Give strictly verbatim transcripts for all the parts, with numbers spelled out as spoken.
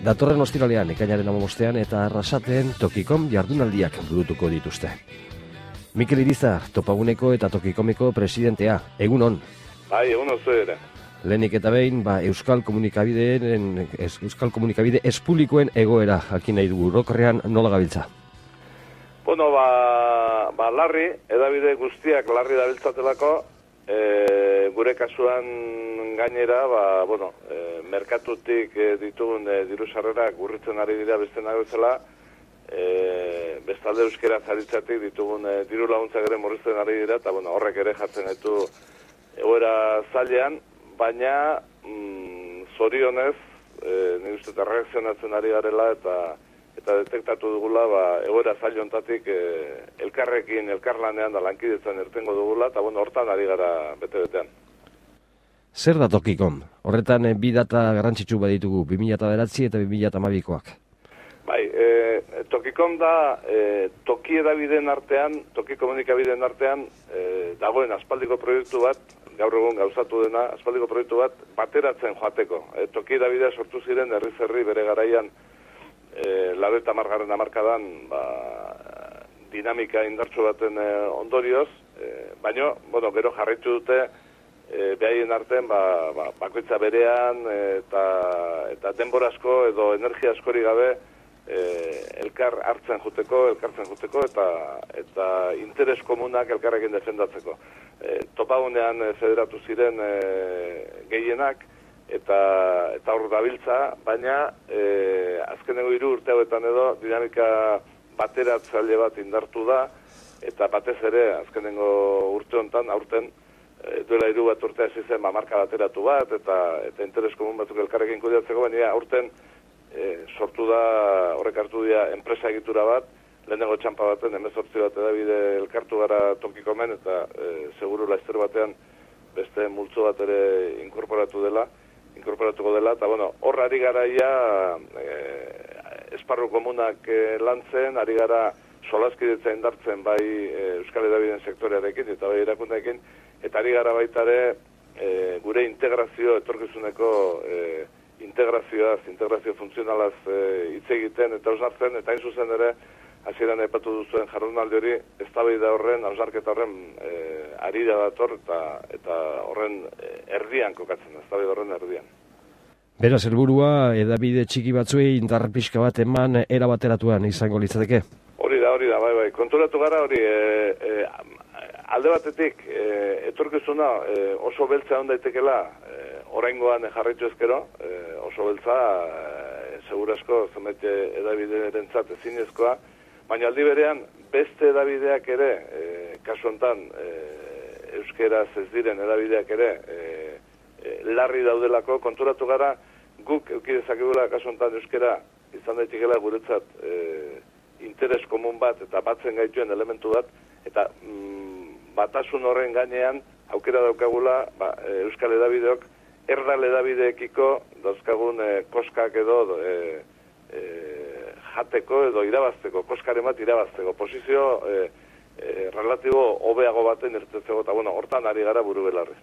Datorren ostiralean, ekainaren hamabostean eta Arrasaten Tokikom jardunaldiak burutuko dituzte. Mikel Iriza, Topaguneko eta Tokikomeko presidentea, egunon. Bai, egunon zu ere. Lehenik eta behin, ba, Euskal Komunikabideen, Euskal Komunikabide espublikoen egoera jakin nahi dugu, rokorrean nola gabiltza? Bueno, ba, ba larri, edabide guztiak larri dabiltzatelako, e, gure kasuan gainera, ba, bueno, e, merkatutik e, ditugun e, diru sarrerak urritzen ari dira beste nago bezala, e, bestalde euskera zaritzatik ditugun e, diru laguntzak ere morrizten ari dira, eta bueno, horrek ere jartzen ditu egoera zailean, baina mm, zorionez, e, nire uste eta reakzionatzen ari garela eta eta detektatu dugula, ba, egoera zail hontatik e, elkarrekin, elkarlanean da lankidetzen irtengo dugula, eta bueno, hortan ari gara bete-betean. Zer da Tokikom? Horretan e, bi data garrantzitsu baditugu, bi mila bederatzi eta bi mila hamabikoak. Bai, e, Tokikom da e, toki edabideen artean, toki komunikabideen artean, e, dagoen aspaldiko proiektu bat, gaur egun gauzatu dena, aspaldiko proiektu bat bateratzen joateko. E, toki edabidea sortu ziren herriz herri bere garaian, E, lau eta margarren amarkadan ba, dinamika indartsu baten e, ondorioz, e, baina, bueno, gero jarraitu dute e, behaien artean ba, ba, bakoitza berean e, eta, eta denbora asko edo energia askori gabe e, elkar hartzen juteko, elkartzen juteko eta, eta interes komunak elkarrekin defendatzeko. E, topagunean e, federatu ziren e, gehienak, eta eta hor dabiltza, baina e, azkeneko hiru urte hauetan edo dinamika bateratzaile bat indartu da, eta batez ere azkeneko urte honetan, aurten e, duela hiru bat urte hasi zen marka bateratu bat, eta eta interes komun batzuk elkarrekin kudeatzeko, baina aurten e, sortu da, horrek hartu dira enpresa egitura bat, lehenengo txampa baten, hemezortzi bat edabide elkartu gara Tokikomen, eta e, seguru laizter batean beste multzo bat ere inkorporatu dela, inkorporatuko dela, eta bueno, hor ari gara ja e, esparru komunak e, lantzen, ari gara solaskidetza indartzen bai e, Euskal Hedabideen sektorearekin eta bai erakundeekin, eta ari gara baitare e, gure integrazio, etorkizuneko e, integrazioaz, integrazio funtzionalaz hitz e, egiten eta osnartzen, eta hain zuzen ere hasieran aipatu duzuen jardunaldi hori, eztabaida horren, hausnarketa horren e, ari da dator eta, eta horren erdian kokatzen, eztabaida horren erdian. Beraz, helburua edabide txiki batzuei indar pixka bat eman era bateratuan izango litzateke? Hori da, hori da, bai, bai. Konturatu gara hori, e, e, alde batetik, e, etorkizuna e, oso beltza hon daitekela, e, oraingoan jarraitu ezkero, e, oso beltza, e, segurasko zenbait edabiderentzat ezinezkoa, baina aldi berean, beste edabideak ere, e, kasu honetan, e, euskeraz ez diren edabideak ere, e, e, larri daudelako, konturatu gara, guk eukidezakegula kasu honetan euskera izan daitekela guretzat e, interes komun bat eta batzen gaituen elementu bat, eta mm, batasun horren gainean aukera daukagula ba, e, euskal edabideok erdal edabideekiko dauzkagun e, koskak edo e, e, jateko edo irabazteko, koskaren bat irabazteko, posizio e, e, relatibo hobeago baten irtetzeko, eta bueno, hortan ari gara buru belarri.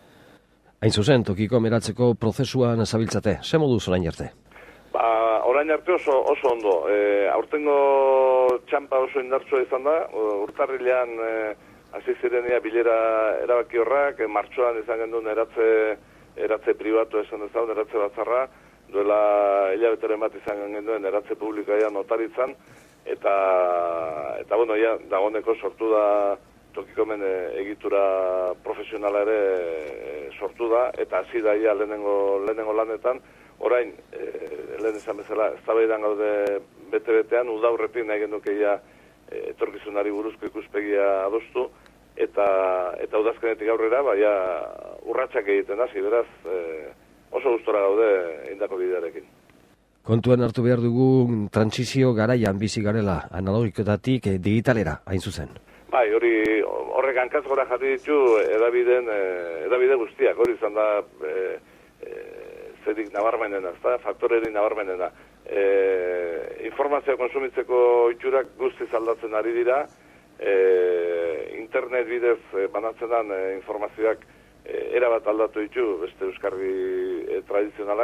Hain zuzen, Tokikom eratzeko prozesuan zabiltzate, ze moduz orain arte? Ba, orain arte oso, oso ondo. E, aurtengo txampa oso indartsua izan da, urtarrilean e, hasi zirenia bilera erabaki horrak, e, martxoan izan gendun eratze, eratze pribatu esan dezagun, eratze batzarra, duela hilabeteren bat izan genduen eratze publikoa notaritzan, eta, eta bueno, ja, dagoeneko sortu da Tokikomen e, egitura profesionala ere e, sortu da, eta hasi da ja lehenengo, lehenengo lanetan, orain, e, lehen esan bezala, eztabaidan gaude bete-betean, udaurretik nahi genuke ja e, etorkizunari buruzko ikuspegia adostu, eta, eta udazkenetik aurrera, ba, ja, urratsak egiten hasi, beraz, e, oso gustora gaude indako bidearekin. Kontuan hartu behar dugu trantsizio garaian bizi garela, analogikotatik digitalera, hain zuzen. Bai, hori horrek hankaz gora jarri ditu edabideen, edabide guztiak, hori izan da e, e, zerik nabarmenena, ezta, faktorerik nabarmenena. E, informazioa konsumitzeko itxurak guztiz aldatzen ari dira, e, internet bidez e, banatzenan e, informazioak e, erabat aldatu ditu beste euskarri e, tradizionalak,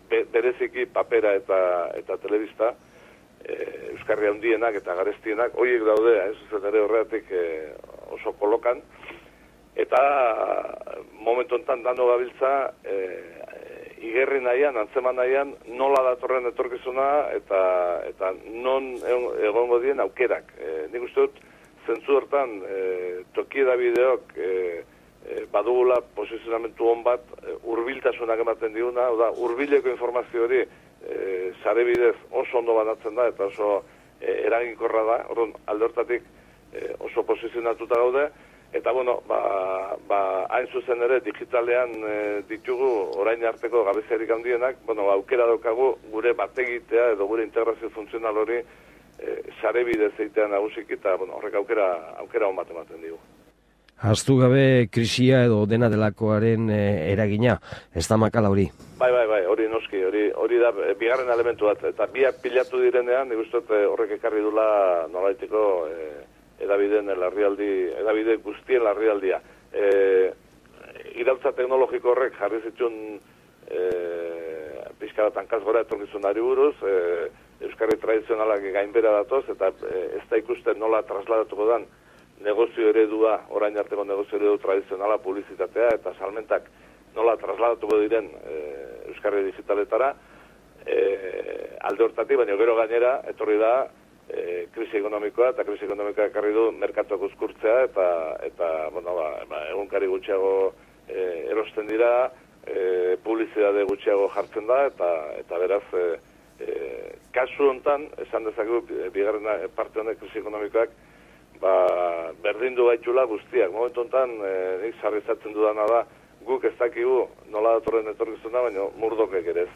be, bereziki papera eta eta telebista, e, euskarri handienak eta garestienak, horiek daude, ez zuzen ere horregatik e, oso kolokan, eta momentu enten dano gabiltza, e, igerri nahian, antzeman nahian, nola datorren etorkizuna eta eta non egongo dien aukerak. E, nik uste dut, zentzu hortan, e, toki edabideok e, e, badugula posizionamentu hon bat e, urbiltasunak ematen diguna, oda, urbileko informazio hori e, sare bidez oso ondo banatzen da eta oso e, eraginkorra da, orduan alde hortatik e, oso posizionatuta gaude, eta, bueno, ba, ba, hain zuzen ere, digitalean e, ditugu orain arteko gabeziarik handienak, bueno, aukera daukagu gure bategitea edo gure integrazio funtzional hori e, sare bidez egitea nagusik, eta, bueno, horrek aukera, aukera hon bat ematen digu. Ahaztu gabe krisia edo dena delakoaren e, eragina, ez da makala hori? Bai, bai, bai, hori noski, hori, hori da e, bigarren elementu bat, eta biak pilatu direnean, nik uste dut horrek ekarri dula nolaiteko e, edabideen larrialdi, edabide guztien larrialdia. E, irautza teknologiko horrek jarri zituen e, pixka bat hankaz gora etorkizunari buruz, e, euskarri tradizionalak gainbera datoz, eta e, ez da ikusten nola trasladatuko dan negozio eredua, orain arteko negozio eredu tradizionala, publizitatea eta salmentak nola trasladatuko diren e, euskarri digitaletara, e, alde hortatik, baina gero gainera, etorri da, E, krisi ekonomikoa, eta krisi ekonomikoa ekarri du merkatuak uzkurtzea, eta, eta bueno, ba, ba, egunkari gutxiago e, erosten dira, e, publizitate gutxiago jartzen da, eta, eta beraz, e, e, kasu hontan, esan dezakegu, bigarren parte honek krisi ekonomikoak, ba, berdindu gaitula guztiak. Momentu hontan, e, nik sarrizatzen dudana da, guk ez dakigu nola datorren etorkizuna, baina murdokek ere ez.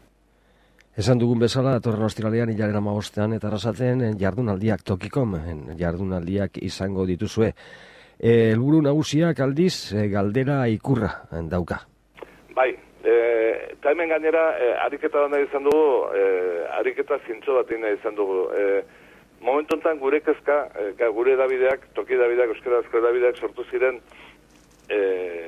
Esan dugun bezala, datorren ostiralean hilaren hamabostean eta Arrasaten jardunaldiak Tokikom, jardunaldiak izango dituzue. Helburu nagusiak aldiz galdera ikurra dauka. Bai, e, eta hemen gainera e, ariketa nahi izan dugu, e, ariketa zintzo bat nahi izan dugu. E, momentu enten gure kezka, e, gure edabideak, toki edabideak, euskarazko edabideak sortu ziren e,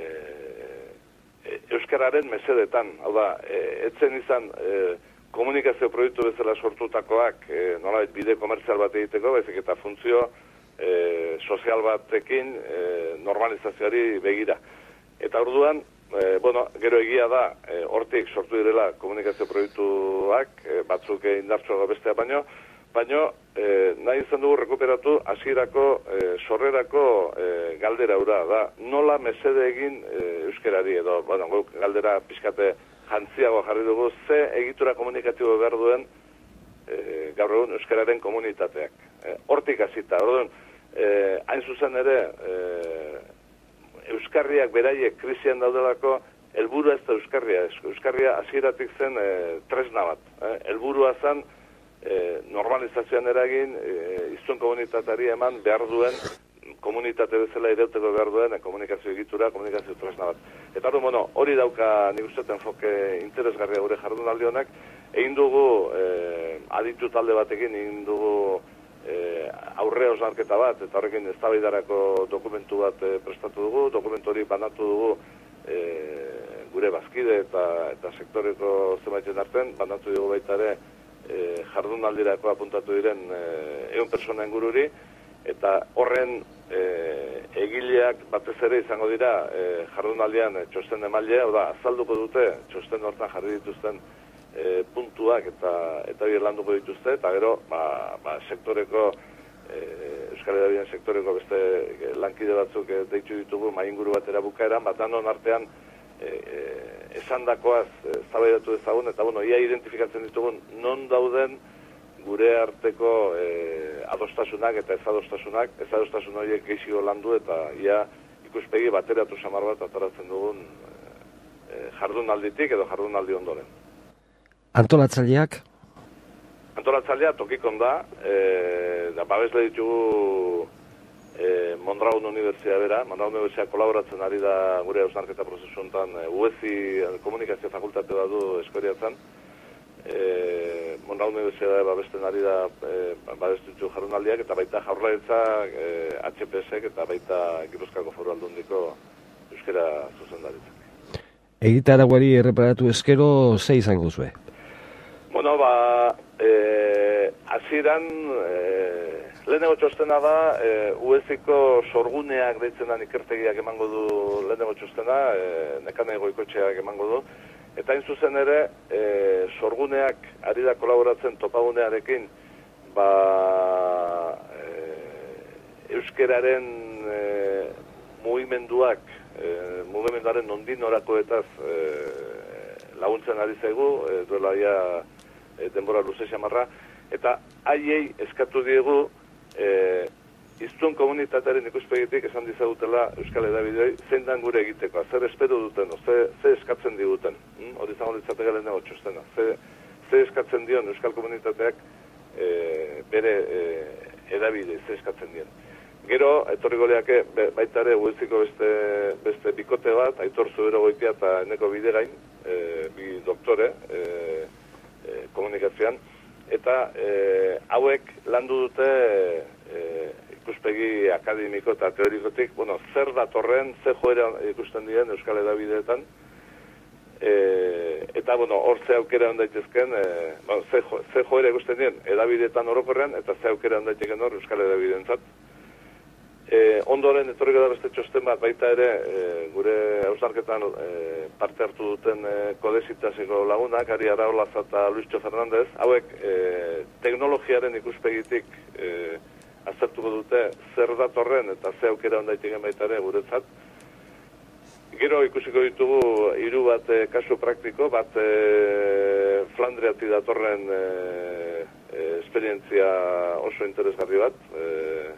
e, euskararen mesedetan. Hau da, e, etzen izan e, komunikazio proiektu bezala sortutakoak e, nolabait bide komertzial bat egiteko, baizik eta funtzio e, sozial batekin e, normalizazioari begira. Eta orduan, e, bueno, gero egia da, e, hortik sortu direla komunikazio proiektuak, e, batzuk indartsuago bestea baino, baino e, nahi izan dugu rekuperatu hasierako e, sorrerako e, galdera hura da. Nola mesede egin e, euskerari edo, bueno, galdera pixkate jantziago jarri dugu, ze egitura komunikatibo behar duen e, gaur egun euskararen komunitateak. E, hortik hasita, orduan, e, hain zuzen ere, e, euskarriak beraiek krisian daudelako, helburua ez da euskarria. Euskarria hasieratik zen e, tresna bat. E, helburua zen e, normalizazioan eragin, e, iztun komunitateari eman behar duen komunitate bezala irauteko behar duen komunikazio egitura, komunikazio tresna bat. Eta hori, bueno, hori dauka nik uste enfoke interesgarria gure jardunaldi honek, egin dugu eh, aditu talde batekin, egin dugu eh, aurre osnarketa bat, eta horrekin eztabaidarako dokumentu bat eh, prestatu dugu, dokumentu hori banatu dugu eh, gure bazkide eta, eta sektoreko zenbaiten artean, banatu dugu baita ere eh, jardunaldirako apuntatu diren eh, egun persona ingururi, eta horren e, egileak batez ere izango dira e, jardunaldian e, txosten emailea, oda, azalduko dute txosten hortan jarri dituzten e, puntuak eta eta bier landuko dituzte, eta gero ba, ba, sektoreko e, Euskal Hedabideen sektoreko beste e, lankide batzuk e, deitu ditugu mainguru bat erabukaeran, bat danon artean e, e, esandakoaz eztabaidatu dezagun, eta bueno, ia identifikatzen ditugun non dauden gure arteko e, adostasunak eta ez adostasunak, ez adostasun horiek gehiago landu eta ia ikuspegi bateratu samar bat ataratzen dugun e, jardunalditik edo jardunaldi ondoren. Antolatzaileak? Antolatzailea Tokikon da, e, da babesle ditugu e, Mondragon Unibertsitate bera, Mondragon Unibertsitate kolaboratzen ari da gure hausnarketa prozesu honetan, e, U E S I komunikazio fakultate bat du Eskoriatzen, E, Mondragon Unibertsitatea babesten ari da e, babestu jardunaldiak eta baita Jaurlaritza e, H P S ek eta baita Gipuzkoako Foru Aldundiko euskara zuzendaritzak. Egitaraguari erreparatu eskero, ze izango zuen? Bueno, ba, e, aziran, e, lehenengo txostena da, e, Ueziko sorguneak deitzen ikertegiak emango du lehenengo txostena, e, Nekane Goikotxeak emango du, eta hain zuzen ere, e, sorguneak ari da kolaboratzen topagunearekin, ba, e, euskeraren e, mugimenduak, e, mugimenduaren nondin orakoetaz e, laguntzen ari zaigu, e, duela ja e, denbora luze xamarra, eta haiei eskatu diegu e, iztun komunitatearen ikuspegitik esan dizagutela Euskal Hedabideei zein dan gure egiteko, zer espero duten, ze, ze eskatzen diguten, hm? Hori izango ditzateke lehenengo txostena, ze, ze eskatzen dion Euskal komunitateak e, bere e, edabide, ze eskatzen dion. Gero, etorri goleake, baita ere, Ueziko beste, beste bikote bat, Aitor Zubero Goitia eta Eneko Bidegain, e, bi doktore, e, e, komunikazioan, eta e, hauek landu dute e, ikuspegi akademiko eta teorikotik, bueno, zer datorren, ze joera ikusten diren Euskal Hedabideetan, e, eta, bueno, hor ze aukera ondaitezken, e, bueno, ze, jo, ze joera ikusten diren Hedabideetan orokorrean, eta ze aukera ondaiteken hor Euskal Hedabideentzat. E, ondoren etorriko da beste txosten bat baita ere e, gure hausnarketan e, parte hartu duten e, kodesitasiko lagunak, Ari Araolaza eta Luistxo Fernandez, hauek e, teknologiaren ikuspegitik e, aztertuko dute zer datorren eta ze aukera ondaitiken baita ere guretzat. Gero ikusiko ditugu hiru bat e, kasu praktiko, bat e, Flandriatik datorren e, e, esperientzia oso interesgarri bat, e,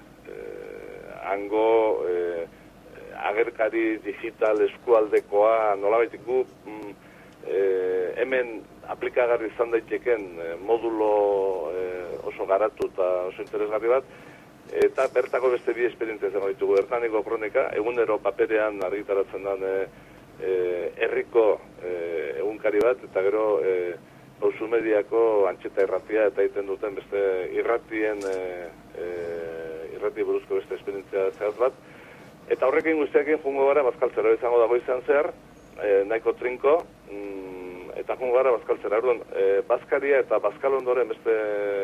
hango eh, agerkari digital eskualdekoa nolabaitik gu mm, eh, hemen aplikagarri izan daiteken eh, modulo eh, oso garatu eta oso interesgarri bat, eta bertako beste bi esperientzia izango ditugu. Hernaniko kronika, egunero paperean argitaratzen den eh, eh, herriko eh, egunkari bat, eta gero eh, Pauzu Mediako Antxeta Irratia eta egiten duten beste irratien eh, eh, irrati buruzko beste esperientzia zehaz bat. Eta horrekin guztiakin jungo gara bazkaltzera izango dago izan zehar, e, nahiko trinko, mm, eta jungo gara bazkaltzera. Erduan, e, Bazkaria eta Bazkalondoren beste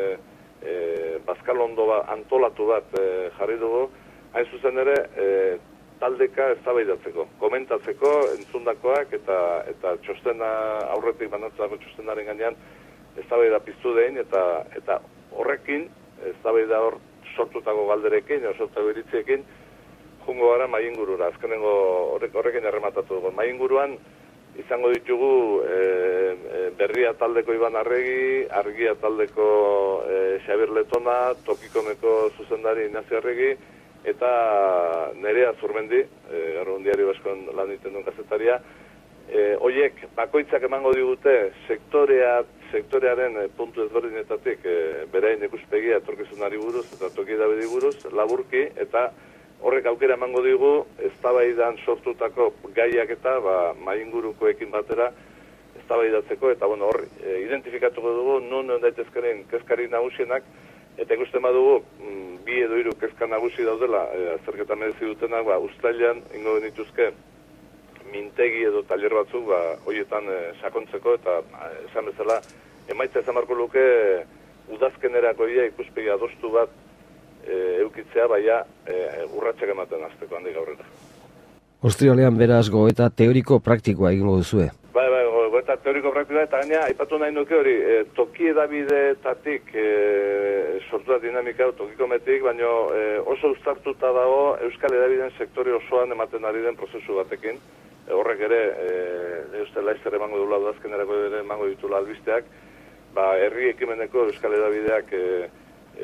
e, Bazkalondo ba, antolatu bat e, jarri dugu, hain zuzen ere, e, taldeka eztabaidatzeko, komentatzeko, entzundakoak eta eta txostena aurretik banatzako txostenaren gainean eztabaida piztu dein, eta, eta horrekin, eztabaida hor sortutako galderekin, sortutako iritziekin, jungo gara maingurura, azkenengo horrek, horrekin errematatu dugu. Mainguruan izango ditugu e, e, Berria taldeko Iban Arregi, Argia taldeko e, Xabier Letona, Tokikomeko zuzendari Ignacio Arregi, eta Nerea Zurmendi, e, gaur Diario Baskon lan egiten duen kazetaria. E, Oiek, bakoitzak emango digute sektorea, sektorearen e, puntu ezberdinetatik e, berain ikuspegia etorkizunari buruz eta toki edabedi buruz, laburki, eta horrek aukera emango digu eztabaidan sortutako gaiak eta ba, maingurukoekin batera eztabaidatzeko, eta bueno, hor e, identifikatuko dugu nun daitezkeren kezkari nagusienak, eta ikusten badugu mm, bi edo hiru kezka nagusi daudela, e, azterketa merezi dutenak, ba, uztailean ingo genituzke mintegi edo taller batzuk ba, horietan e, sakontzeko, eta e, esan bezala emaitza izan beharko luke udazkenerako ia ikuspegi adostu bat e, eukitzea, baina e, urratsak ematen hasteko handik aurrera. Austrialean beraz goeta teoriko praktikoa egingo duzue. Bai, bai, goeta teoriko praktikoa, eta gaina aipatu nahi nuke hori, e, toki edabideetatik e, sortu da dinamika tokikometik, baina e, oso uztartuta dago Euskal Hedabideen sektore osoan ematen ari den prozesu batekin. E, horrek ere, e, uste laizzer emango dula udazkenerako ere emango ditula albisteak, ba, herri ekimeneko Euskal Hedabideak e, e,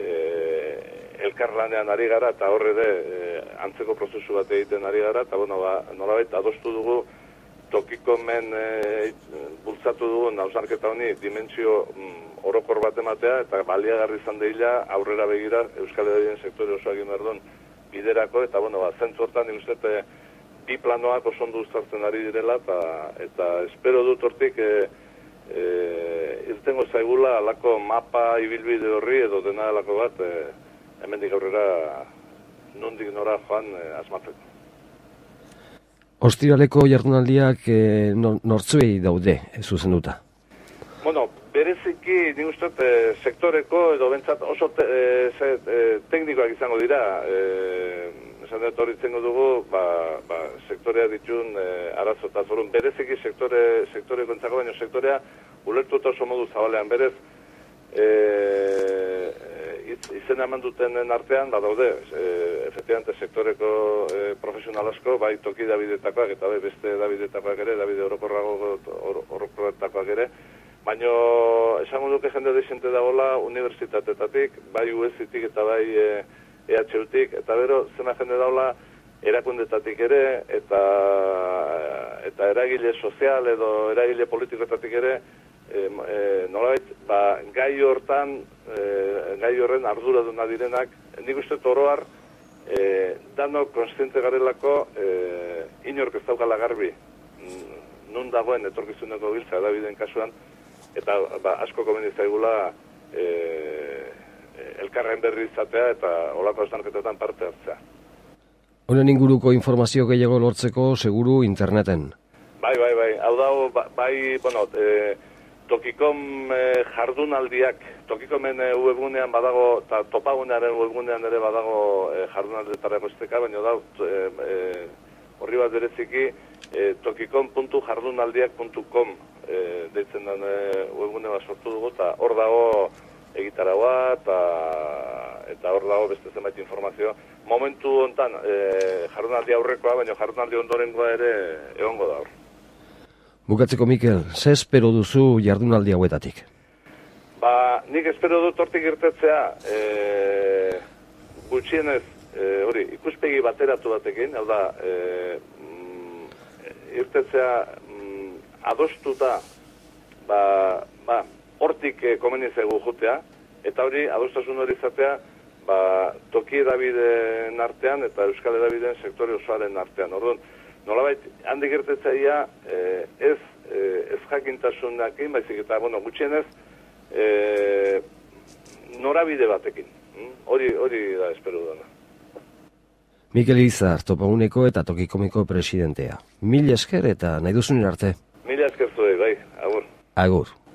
elkarlanean ari gara, eta horre ere e, antzeko prozesu bat egiten ari gara, eta bueno, ba, nolabait adostu dugu tokikomen e, bultzatu dugun hausnarketa honi dimentsio mm, orokor bat ematea, eta baliagarri izan deila aurrera begira Euskal Hedabideen sektore osoa egin berdun biderako, eta bueno, ba, zentzu hortan nik uste bi planoak oso ondo uztartzen ari direla, eta, eta espero dut hortik e, e, irtengo zaigula alako mapa ibilbide horri edo dena alako bat e, hemendik aurrera nondik nora joan e, asmatzeko. Ostiraleko jardunaldiak e, nortzuei daude zuzenduta? Bueno, bereziki, nik uste, e, sektoreko edo bentsat oso te, e, ze, e, teknikoak izango dira. E, esan dut hori zengo dugu, ba, ba, sektorea ditun e, arazo eta zorun. Bereziki sektore, sektoreko entzako, baino sektorea ulertu eta oso modu zabalean berez. E, izen eman dutenen artean, ba daude, e, efectivamente sektoreko e, profesional asko, bai toki Davidetakoak eta bai beste Davidetakoak ere, Davide orokorrago orokorretakoak ere, baina esango duke jende desente dagoela unibertsitatetatik, bai U S tik eta bai e, E H U-tik, eta bero zena jende dagoela erakundetatik ere, eta eta eragile sozial edo eragile politikoetatik ere, e, e, nolabait, ba, gai hortan, e, gai horren arduraduna direnak, nik uste oroar, e, danok konstiente garelako, e, inork ez daukala garbi, nun dagoen etorkizuneko giltza Daviden kasuan, eta ba, asko komeni zaigula e, elkarren berri izatea eta olako estanketetan parte hartzea. Honen inguruko informazio gehiago lortzeko seguru interneten? Bai, bai, bai. Hau dago, bai, bueno, e, Tokikom e, jardunaldiak, Tokikomen e, webgunean badago, eta topagunearen webgunean ere badago e, jardunaldetarako esteka, baina da, e, e, horri bat bereziki, e, tokikom puntu jardunaldiak puntu com e, deitzen den e, webgune bat sortu dugu, eta hor dago egitaragoa, eta eta hor dago beste zenbait informazio. Momentu hontan e, jardunaldi aurrekoa, baina jardunaldi ondorengoa ere egongo da hor. Bukatzeko, Mikel, ze espero duzu jardunaldi hauetatik? Ba, nik espero dut hortik irtetzea, e, gutxienez, e, hori, ikuspegi bateratu batekin, hau da, e, mm, irtetzea mm, adostuta, ba, ba, hortik e, komeni zaigu jutea, eta hori, adostasun hori izatea, ba, toki Daviden artean eta Euskal Daviden sektore osoaren artean. Orduan, nolabait, handik irtetzaia, e, ez, e, ez jakintasunakin, baizik eta, bueno, gutxienez, e, norabide batekin. Hm? Hori, hori da, espero dana. Mikel Izar, Topaguneko eta Tokikomeko presidentea. Mil esker eta nahi duzun arte. Mila esker zuei, bai, agur. Agur.